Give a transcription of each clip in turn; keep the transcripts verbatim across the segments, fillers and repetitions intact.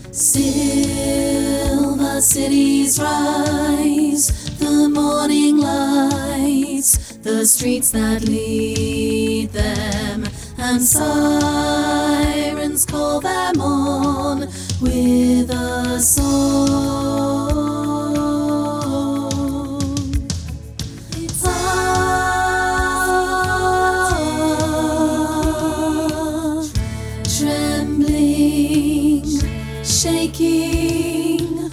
Silver cities rise, the morning lights, the streets that lead them, and sirens call them on with a song. Ah, trembling, shaking,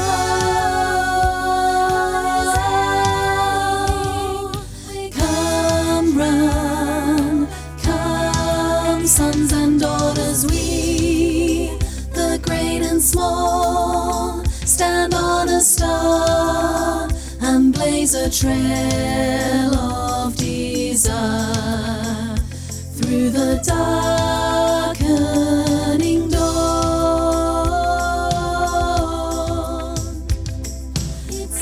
oh, come run, come sons and daughters, we, the great and small, stand on a star and blaze a trail of desire through the darkening dawn. It's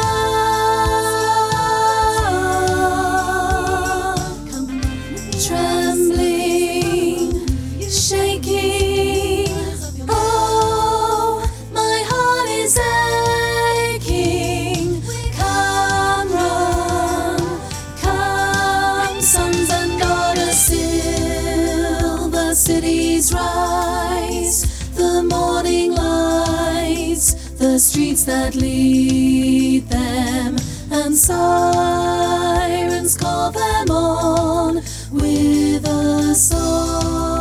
up, come trembling, shaking. Oh, my heart is aching. Come run, come sons and daughters, silver cities rise, the morning lights, the streets that lead them, and sirens call them on with a song.